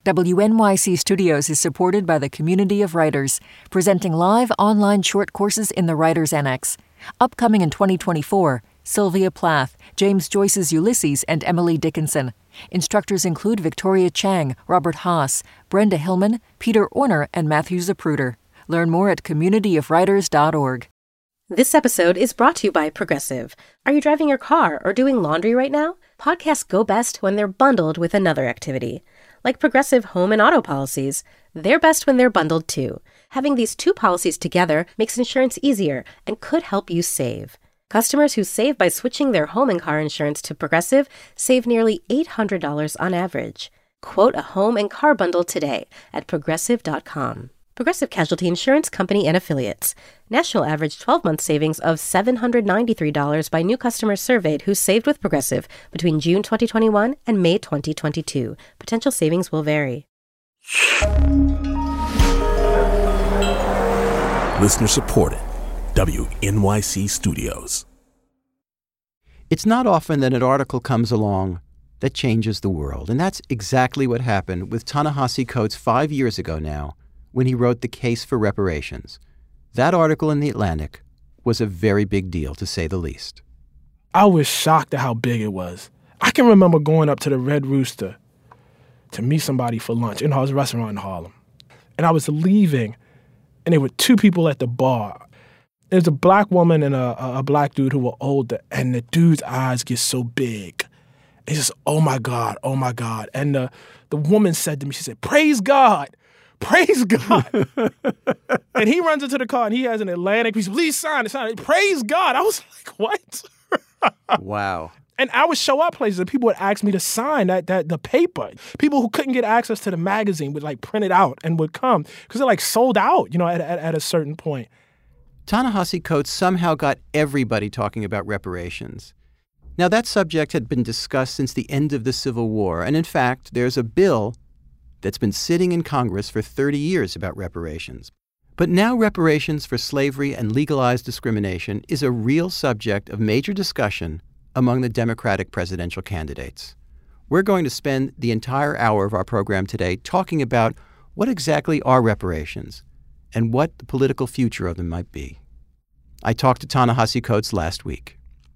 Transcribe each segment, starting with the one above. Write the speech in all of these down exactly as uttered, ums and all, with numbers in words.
W N Y C Studios is supported by the Community of Writers, presenting live online short courses in the Writers Annex. Upcoming in twenty twenty-four, Sylvia Plath, James Joyce's Ulysses, and Emily Dickinson. Instructors include Victoria Chang, Robert Haas, Brenda Hillman, Peter Orner, and Matthew Zapruder. Learn more at community of writers dot org. This episode is brought to you by Progressive. Are you driving your car or doing laundry right now? Podcasts go best when they're bundled with another activity. Like Progressive home and auto policies, they're best when they're bundled too. Having these two policies together makes insurance easier and could help you save. Customers who save by switching their home and car insurance to Progressive save nearly eight hundred dollars on average. Quote a home and car bundle today at progressive dot com. Progressive Casualty Insurance Company and Affiliates. National average twelve-month savings of seven hundred ninety-three dollars by new customers surveyed who saved with Progressive between June twenty twenty-one and May twenty twenty-two. Potential savings will vary. Listener supported. W N Y C Studios. It's not often that an article comes along that changes the world, and that's exactly what happened with Ta-Nehisi Coates five years ago now, when he wrote The Case for Reparations. That article in The Atlantic was a very big deal, to say the least. I was shocked at how big it was. I can remember going up to the Red Rooster to meet somebody for lunch in a restaurant in Harlem. And I was leaving, and there were two people at the bar. There's a black woman and a, a black dude who were older, and the dude's eyes get so big. He's just, oh, my God, oh, my God. And the, the woman said to me, she said, praise God. Praise God. And he runs into the car and he has an Atlantic. He says, please sign it, sign it. Praise God. I was like, what? Wow. And I would show up places and people would ask me to sign that that the paper. People who couldn't get access to the magazine would like print it out and would come because they're like sold out, you know, at, at, at a certain point. Ta-Nehisi Coates somehow got everybody talking about reparations. Now, that subject had been discussed since the end of the Civil War. And in fact, there's a bill that's been sitting in Congress for thirty years about reparations. But now reparations for slavery and legalized discrimination is a real subject of major discussion among the Democratic presidential candidates. We're going to spend the entire hour of our program today talking about what exactly are reparations and what the political future of them might be. I talked to Ta-Nehisi Coates last week.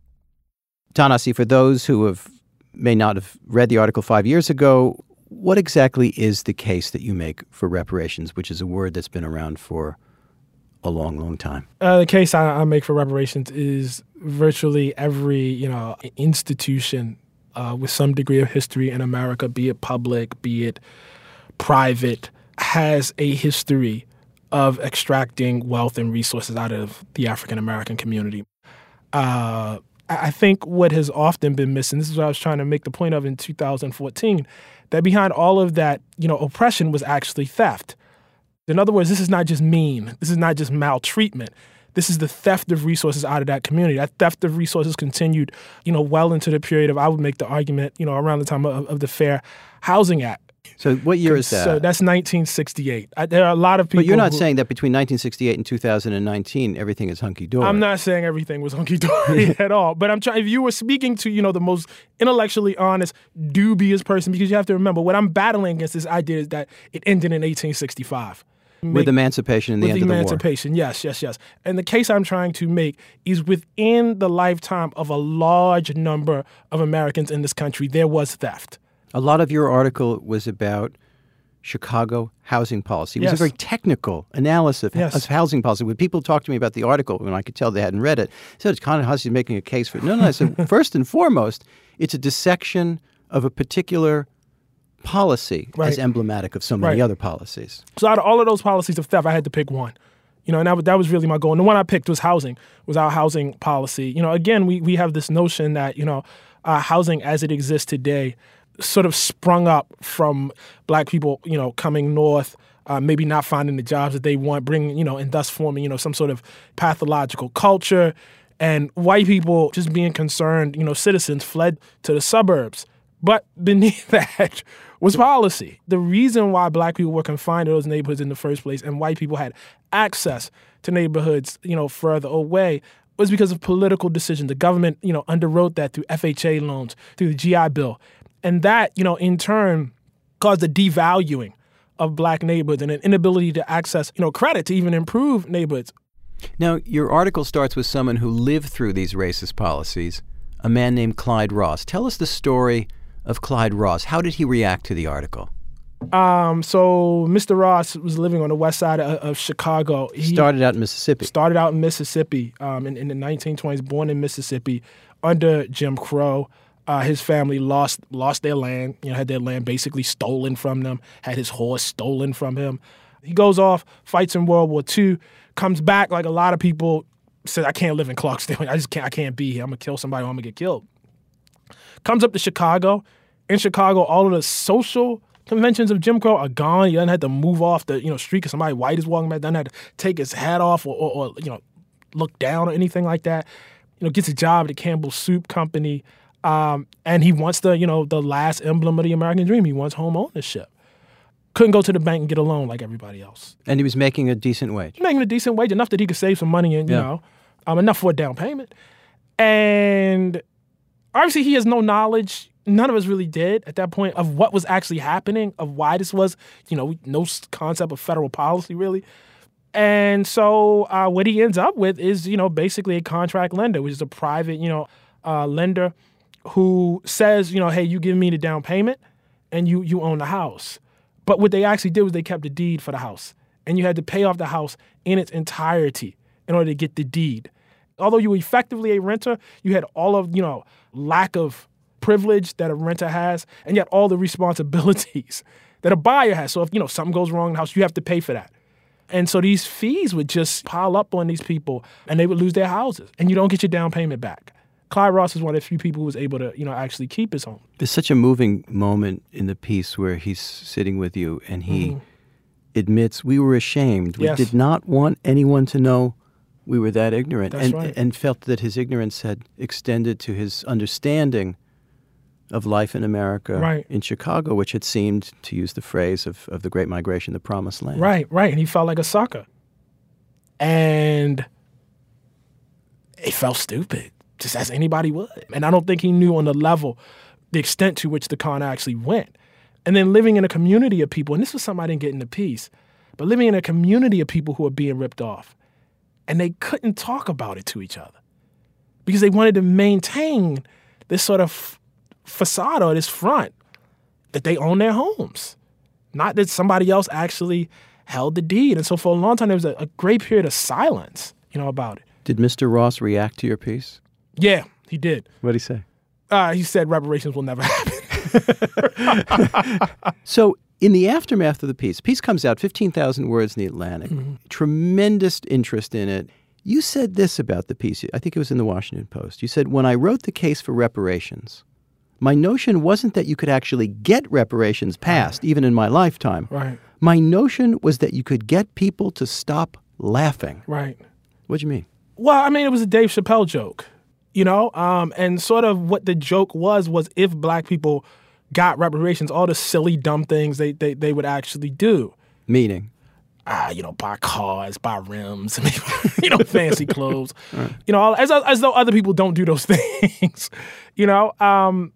Ta-Nehisi, for those who have may not have read the article five years ago, what exactly is the case that you make for reparations, which is a word that's been around for a long, long time? Uh, the case I, I make for reparations is virtually every, you know, institution uh, with some degree of history in America, be it public, be it private, has a history of extracting wealth and resources out of the African-American community. Uh, I think what has often been missing, this is what I was trying to make the point of in two thousand fourteen, that behind all of that, you know, oppression was actually theft. In other words, this is not just mean. This is not just maltreatment. This is the theft of resources out of that community. That theft of resources continued, you know, well into the period of, I would make the argument, you know, around the time of, of the Fair Housing Act. So what year is that? So that's nineteen sixty-eight. I, there are a lot of people. But you're not who, saying that between nineteen sixty-eight and two thousand nineteen, everything is hunky-dory. I'm not saying everything was hunky-dory at all. But I'm trying. If you were speaking to, you know, the most intellectually honest, dubious person, because you have to remember, what I'm battling against this idea is that it ended in eighteen sixty-five. With Make, emancipation in the end of the war. With emancipation, yes, yes, yes. And the case I'm trying to make is within the lifetime of a large number of Americans in this country, there was theft. A lot of your article was about Chicago housing policy. It was yes. a very technical analysis yes. of housing policy. When people talked to me about the article, when I could tell they hadn't read it, I said, Ta-Nehisi making a case for it. No, no, I said, first and foremost, it's a dissection of a particular policy right. as emblematic of so many right. other policies. So out of all of those policies of theft, I had to pick one. You know, and that, that was really my goal. And the one I picked was housing, was our housing policy. You know, again, we, we have this notion that, you know, uh, housing as it exists today sort of sprung up from black people, you know, coming north, uh, maybe not finding the jobs that they want, bringing, you know, and thus forming, you know, some sort of pathological culture. And white people just being concerned, you know, citizens fled to the suburbs. But beneath that was policy. The reason why black people were confined to those neighborhoods in the first place and white people had access to neighborhoods, you know, further away was because of political decisions. The government, you know, underwrote that through F H A loans, through the G I Bill. And that, you know, in turn caused a devaluing of black neighborhoods and an inability to access, you know, credit to even improve neighborhoods. Now, your article starts with someone who lived through these racist policies, a man named Clyde Ross. Tell us the story of Clyde Ross. How did he react to the article? Um, so Mister Ross was living on the west side of, of Chicago. He started out in Mississippi. Started out in Mississippi um, in, in the nineteen twenties, born in Mississippi under Jim Crow. Uh, his family lost lost their land, you know, had their land basically stolen from them, had his horse stolen from him. He goes off, fights in World War Two, comes back like a lot of people, said, I can't live in Clarksdale. I just can't, I can't be here. I'm going to kill somebody or I'm going to get killed. Comes up to Chicago. In Chicago, all of the social conventions of Jim Crow are gone. He doesn't have to move off the you know street because somebody white is walking back. Doesn't have to take his hat off or, or, or you know look down or anything like that. You know, gets a job at the Campbell Soup Company, um, and he wants the you know the last emblem of the American dream. He wants home ownership. Couldn't go to the bank and get a loan like everybody else. And he was making a decent wage. Making a decent wage, enough that he could save some money and you yeah. know um, enough for a down payment. And obviously, he has no knowledge. None of us really did at that point of what was actually happening, of why this was, you know, no concept of federal policy really. And so uh, what he ends up with is, you know, basically a contract lender, which is a private, you know, uh, lender who says, you know, hey, you give me the down payment and you you own the house. But what they actually did was they kept the deed for the house. And you had to pay off the house in its entirety in order to get the deed. Although you were effectively a renter, you had all of, you know, lack of privilege that a renter has, and yet all the responsibilities that a buyer has. So if, you know, something goes wrong in the house, you have to pay for that. And so these fees would just pile up on these people, and they would lose their houses, and you don't get your down payment back. Clyde Ross is one of the few people who was able to, you know, actually keep his home. There's such a moving moment in the piece where he's sitting with you, and he mm-hmm. admits, we were ashamed. We yes. did not want anyone to know we were that ignorant. That's and, right. and felt that his ignorance had extended to his understanding of life in America, right. in Chicago, which had seemed, to use the phrase of, of the Great Migration, the promised land. Right, right. And he felt like a sucker. And he felt stupid, just as anybody would. And I don't think he knew on the level, the extent to which the con actually went. And then living in a community of people, and this was something I didn't get in the piece, but living in a community of people who are being ripped off. And they couldn't talk about it to each other because they wanted to maintain this sort of facade or this front that they own their homes, not that somebody else actually held the deed. And so for a long time, there was a, a great period of silence, you know, about it. Did Mister Ross react to your piece? Yeah, he did. What did he say? Uh, he said reparations will never happen. So in the aftermath of the piece, the piece comes out, fifteen thousand words in the Atlantic, mm-hmm. tremendous interest in it. You said this about the piece. I think it was in the Washington Post. You said, when I wrote the case for reparations, my notion wasn't that you could actually get reparations passed, right. even in my lifetime. Right. My notion was that you could get people to stop laughing. Right. What do you mean? Well, I mean, it was a Dave Chappelle joke, you know? Um, and sort of what the joke was, was if black people got reparations, all the silly, dumb things they, they, they would actually do. Meaning? Uh, you know, buy cars, buy rims, you know, fancy clothes. Right. You know, as, as though other people don't do those things, you know? Um,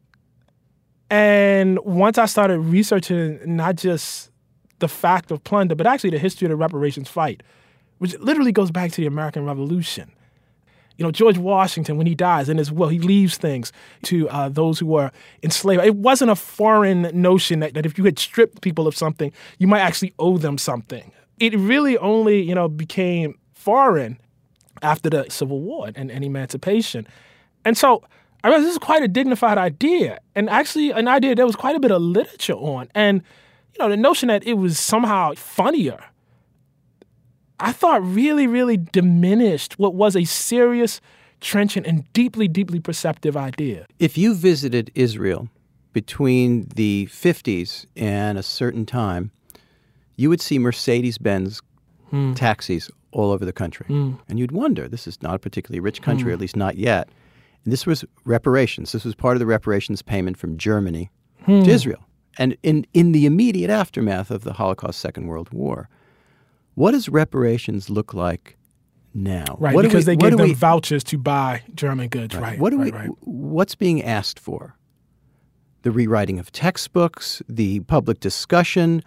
And once I started researching not just the fact of plunder, but actually the history of the reparations fight, which literally goes back to the American Revolution. You know, George Washington, when he dies, in his will, he leaves things to uh, those who were enslaved. It wasn't a foreign notion that, that if you had stripped people of something, you might actually owe them something. It really only, you know, became foreign after the Civil War and, and emancipation. And so I realized this is quite a dignified idea, and actually an idea there was quite a bit of literature on. And, you know, the notion that it was somehow funnier, I thought really, really diminished what was a serious, trenchant, and deeply, deeply perceptive idea. If you visited Israel between the fifties and a certain time, you would see Mercedes-Benz hmm. taxis all over the country. Hmm. And you'd wonder, this is not a particularly rich country, hmm. at least not yet. And this was reparations. This was part of the reparations payment from Germany hmm. to Israel. And in, in the immediate aftermath of the Holocaust, Second World War, what does reparations look like now? Right, what because we, they give them we, vouchers to buy German goods. Right. Right. What do right, we? right. What's being asked for? The rewriting of textbooks, the public discussion,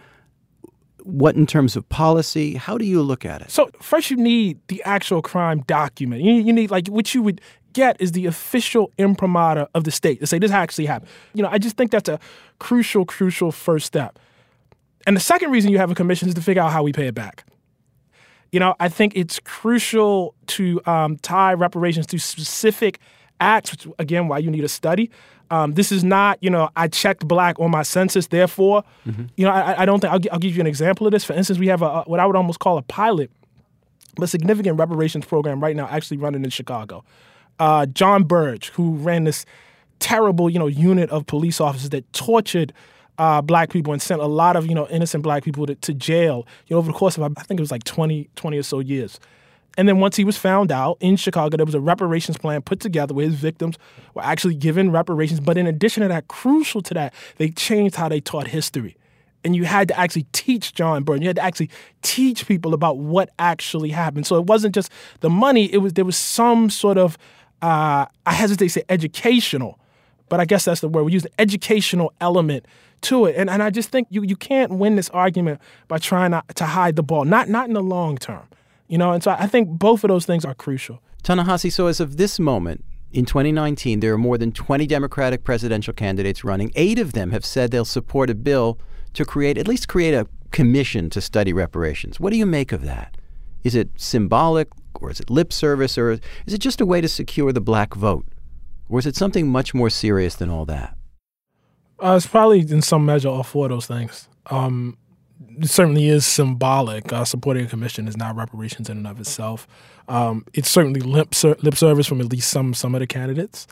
what in terms of policy? How do you look at it? So first you need the actual crime document. You, you need, like, what you would get is the official imprimatur of the state to say this actually happened. You know, I just think that's a crucial, crucial first step. And the second reason you have a commission is to figure out how we pay it back. You know, I think it's crucial to um, tie reparations to specific acts, which, again, why you need a study. Um, this is not, you know, I checked black on my census, therefore, mm-hmm. you know, I, I don't think, I'll, I'll give you an example of this. For instance, we have a, what I would almost call a pilot, but significant reparations program right now actually running in Chicago. Uh, John Burge, who ran this terrible, you know, unit of police officers that tortured uh, black people and sent a lot of, you know, innocent black people to, to jail, you know, over the course of, I think it was like twenty, twenty or so years. And then once he was found out in Chicago, there was a reparations plan put together where his victims were actually given reparations. But in addition to that, crucial to that, they changed how they taught history. And you had to actually teach John Burge. You had to actually teach people about what actually happened. So it wasn't just the money. It was there was some sort of, uh, I hesitate to say educational, but I guess that's the word. We use the educational element to it. And and I just think you you can't win this argument by trying not to hide the ball, not not in the long term. You know, and so I think both of those things are crucial. Ta-Nehisi, so as of this moment, in twenty nineteen, there are more than twenty Democratic presidential candidates running. Eight of them have said they'll support a bill to create, at least create a commission to study reparations. What do you make of that? Is it symbolic, or is it lip service, or is it just a way to secure the black vote? Or is it something much more serious than all that? Uh, it's probably in some measure all four of those things. Um It certainly is symbolic. Uh, supporting a commission is not reparations in and of itself. Um, it's certainly lip, ser- lip service from at least some some of the candidates.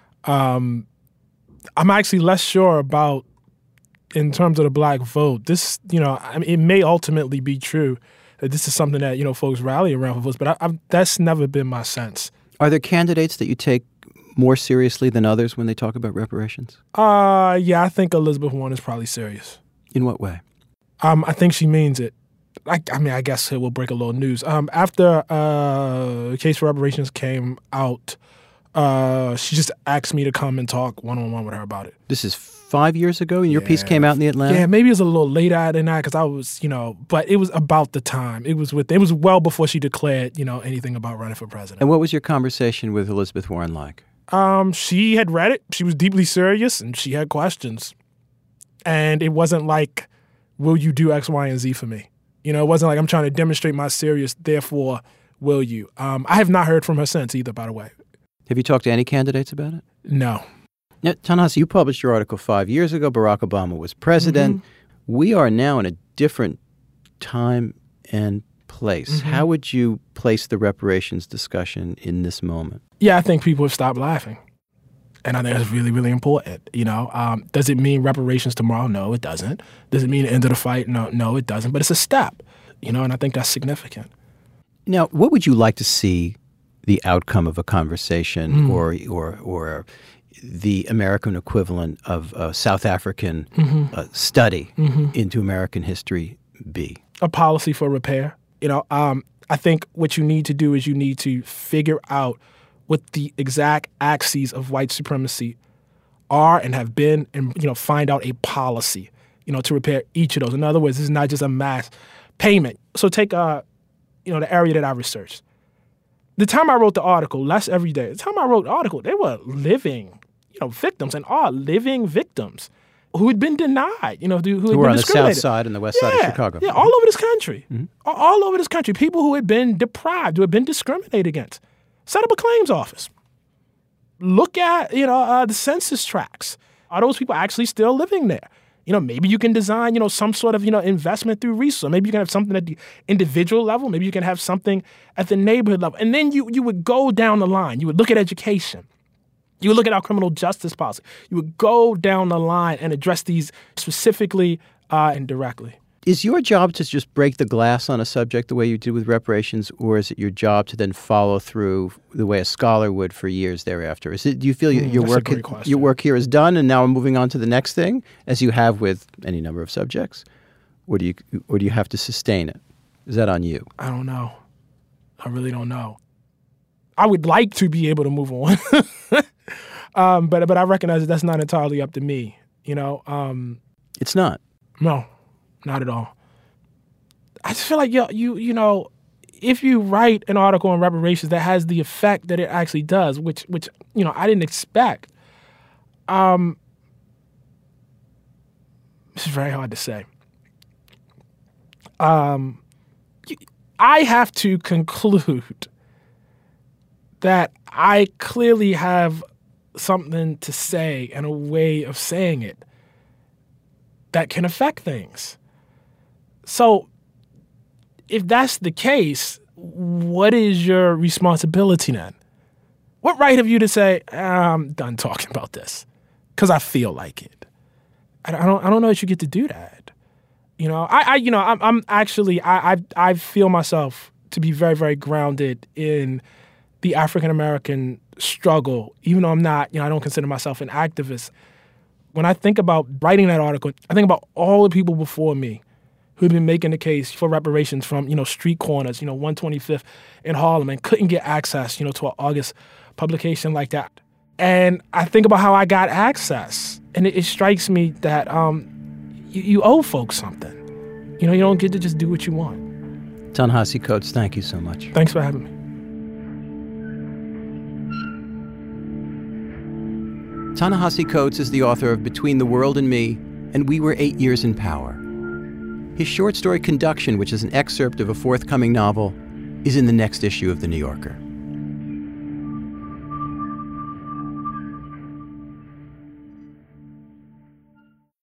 Um, I'm actually less sure about, in terms of the black vote, this, you know, I mean, it may ultimately be true that this is something that, you know, folks rally around for votes, but I, I've, that's never been my sense. Are there candidates that you take more seriously than others when they talk about reparations? Uh, yeah, I think Elizabeth Warren is probably serious. In what way? Um, I think she means it. I, I mean, I guess it will break a little news. Um, after uh, Case for Reparations came out, uh, she just asked me to come and talk one-on-one with her about it. This is five years ago, and your yeah. piece came out in the Atlantic? Yeah, maybe it was a little later than that because I was, you know, but it was about the time. It was with. It was well before she declared, you know, anything about running for president. And what was your conversation with Elizabeth Warren like? Um, she had read it. She was deeply serious, and she had questions. And it wasn't like, will you do X, Y, and Z for me? You know, it wasn't like I'm trying to demonstrate my serious, therefore, will you? Um, I have not heard from her since either, by the way. Have you talked to any candidates about it? No. Now, Ta-Nehisi, you published your article five years ago. Barack Obama was president. Mm-hmm. We are now in a different time and place. Mm-hmm. How would you place the reparations discussion in this moment? Yeah, I think people have stopped laughing. And I think that's really, really important. You know, um, does it mean reparations tomorrow? No, it doesn't. Does it mean the end of the fight? No, no, it doesn't. But it's a step, you know, and I think that's significant. Now, what would you like to see the outcome of a conversation mm. or, or, or the American equivalent of a South African mm-hmm. uh, study mm-hmm. into American history be? A policy for repair. You know, um, I think what you need to do is you need to figure out what the exact axes of white supremacy are and have been, and, you know, find out a policy, you know, to repair each of those. In other words, this is not just a mass payment. So take, uh, you know, the area that I researched. The time I wrote the article, less every day, the time I wrote the article, they were living, you know, victims and are living victims who had been denied, you know, who, who had who were been on the discriminated. south side and the west yeah, side of Chicago. Yeah, all over this country. Mm-hmm. All over this country. People who had been deprived, who had been discriminated against. Set up a claims office. Look at, you know, uh, the census tracts. Are those people actually still living there? You know, maybe you can design, you know, some sort of, you know, investment through research. Maybe you can have something at the individual level. Maybe you can have something at the neighborhood level. And then you you would go down the line. You would look at education. You would look at our criminal justice policy. You would go down the line and address these specifically uh, and directly. Is your job to just break the glass on a subject the way you did with reparations, or is it your job to then follow through the way a scholar would for years thereafter? Is it? Do you feel mm, your work your work here is done, and now I'm moving on to the next thing, as you have with any number of subjects, or do you or do you have to sustain it? Is that on you? I don't know. I really don't know. I would like to be able to move on, um, but but I recognize that that's not entirely up to me. You know, um, It's not. no, not at all. I just feel like you, you, you know, if you write an article on reparations that has the effect that it actually does, which, which you know, I didn't expect. Um, this is very hard to say. Um, I have to conclude that I clearly have something to say and a way of saying it that can affect things. So if that's the case, what is your responsibility then? What right have you to say, I'm done talking about this because I feel like it? I don't, I don't know that you get to do that. You know, I, I you know, I'm, I'm actually, I, I, I feel myself to be very, very grounded in the African American struggle, even though I'm not, you know, I don't consider myself an activist. When I think about writing that article, I think about all the people before me who've been making the case for reparations from, you know, street corners, you know, one twenty-fifth in Harlem, and couldn't get access, you know, to an August publication like that. And I think about how I got access, and it, it strikes me that um, you, you owe folks something. You know, you don't get to just do what you want. Ta-Nehisi Coates, thank you so much. Thanks for having me. Ta-Nehisi Coates is the author of Between the World and Me and We Were Eight Years in Power. His short story Conduction, which is an excerpt of a forthcoming novel, is in the next issue of The New Yorker.